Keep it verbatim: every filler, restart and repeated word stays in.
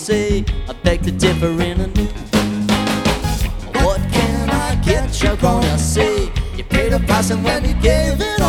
say, I beg to differ in a new. What can I get? You're gonna say you paid a price and when you gave it